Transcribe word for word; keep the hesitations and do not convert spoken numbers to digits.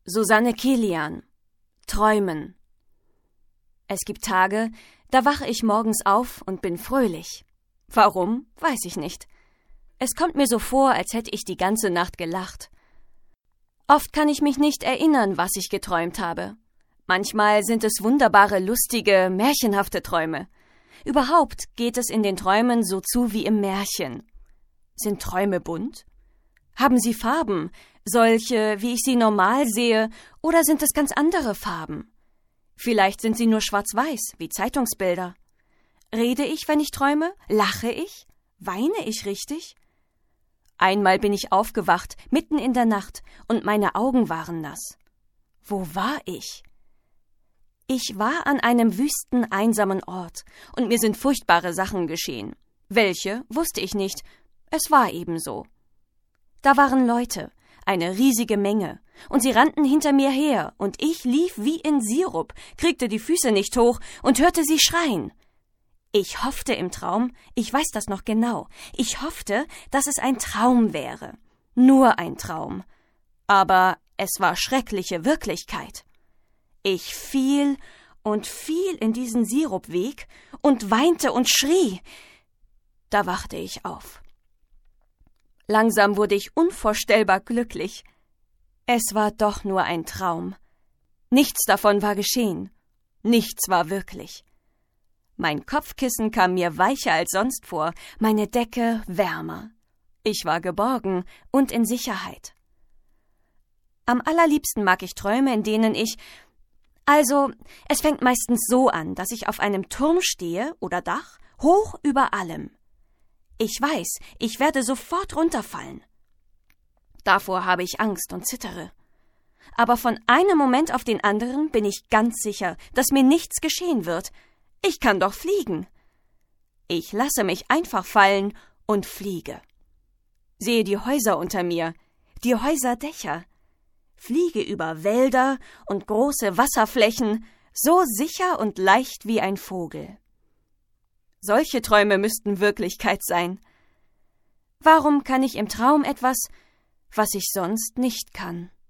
Susanne Kilian. Träumen. Es gibt Tage, da wache ich morgens auf und bin fröhlich. Warum, weiß ich nicht. Es kommt mir so vor, als hätte ich die ganze Nacht gelacht. Oft kann ich mich nicht erinnern, was ich geträumt habe. Manchmal sind es wunderbare, lustige, märchenhafte Träume. Überhaupt geht es in den Träumen so zu wie im Märchen. Sind Träume bunt? Haben sie Farben, solche, wie ich sie normal sehe, oder sind es ganz andere Farben? Vielleicht sind sie nur schwarz-weiß, wie Zeitungsbilder. Rede ich, wenn ich träume? Lache ich? Weine ich richtig? Einmal bin ich aufgewacht, mitten in der Nacht, und meine Augen waren nass. Wo war ich? Ich war an einem wüsten, einsamen Ort, und mir sind furchtbare Sachen geschehen. Welche, wusste ich nicht. Es war eben so. Da waren Leute, eine riesige Menge, und sie rannten hinter mir her, und ich lief wie in Sirup, kriegte die Füße nicht hoch und hörte sie schreien. Ich hoffte im Traum, ich weiß das noch genau, ich hoffte, dass es ein Traum wäre. Nur ein Traum. Aber es war schreckliche Wirklichkeit. Ich fiel und fiel in diesen Sirupweg und weinte und schrie. Da wachte ich auf. Langsam wurde ich unvorstellbar glücklich. Es war doch nur ein Traum. Nichts davon war geschehen. Nichts war wirklich. Mein Kopfkissen kam mir weicher als sonst vor, meine Decke wärmer. Ich war geborgen und in Sicherheit. Am allerliebsten mag ich Träume, in denen ich... Also, es fängt meistens so an, dass ich auf einem Turm stehe oder Dach, hoch über allem. Ich weiß, ich werde sofort runterfallen. Davor habe ich Angst und zittere. Aber von einem Moment auf den anderen bin ich ganz sicher, dass mir nichts geschehen wird. Ich kann doch fliegen. Ich lasse mich einfach fallen und fliege. Sehe die Häuser unter mir, die Häuserdächer. Fliege über Wälder und große Wasserflächen, so sicher und leicht wie ein Vogel. Solche Träume müssten Wirklichkeit sein. Warum kann ich im Traum etwas, was ich sonst nicht kann?